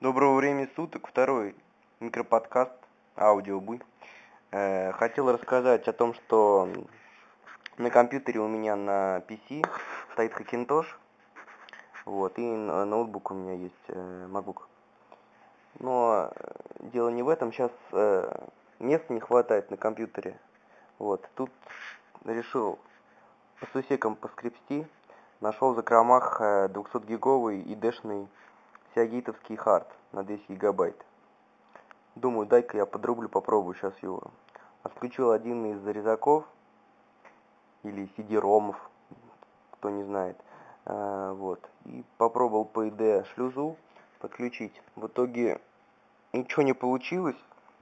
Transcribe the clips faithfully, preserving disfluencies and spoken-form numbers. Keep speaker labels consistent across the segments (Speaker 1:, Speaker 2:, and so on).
Speaker 1: Доброго времени суток, второй микроподкаст Аудиобуй. Э, хотел рассказать о том, что на компьютере у меня на пи си стоит Hackintosh, вот, и на- ноутбук у меня есть, э, MacBook. Но дело не в этом, сейчас э, места не хватает на компьютере. Вот, тут решил по сусекам поскребсти, нашел в закромах э, двухсотгиговый и дэшный сиагейтовский хард на десять гигабайт. Думаю, дай-ка я подрублю, попробую сейчас его. Отключил один из резаков, или си ди-ромов, кто не знает. А, вот. И попробовал по ай ди шлюзу подключить. В итоге ничего не получилось.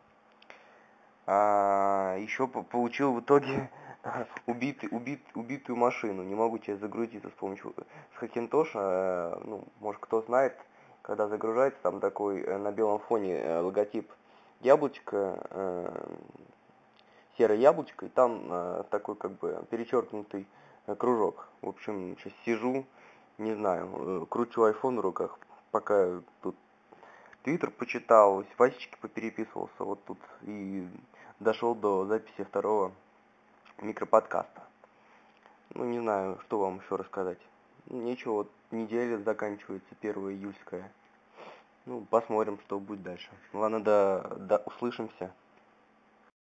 Speaker 1: А еще получил в итоге убитый, убит, убитую машину. Не могу тебе загрузиться с помощью с Hackintosh. А, ну, может, кто знает, когда загружается, там такой на белом фоне логотип яблочко, э, серое яблочко, и там э, такой как бы перечеркнутый э, кружок. В общем, сейчас сижу, не знаю, э, кручу iPhone в руках, пока тут Твиттер почитал, с Васечки попереписывался, вот тут и дошел до записи второго микроподкаста. Ну, не знаю, что вам еще рассказать. Нечего, вот неделя заканчивается, первая июльская. Ну, посмотрим, что будет дальше. Ладно, да, да, услышимся.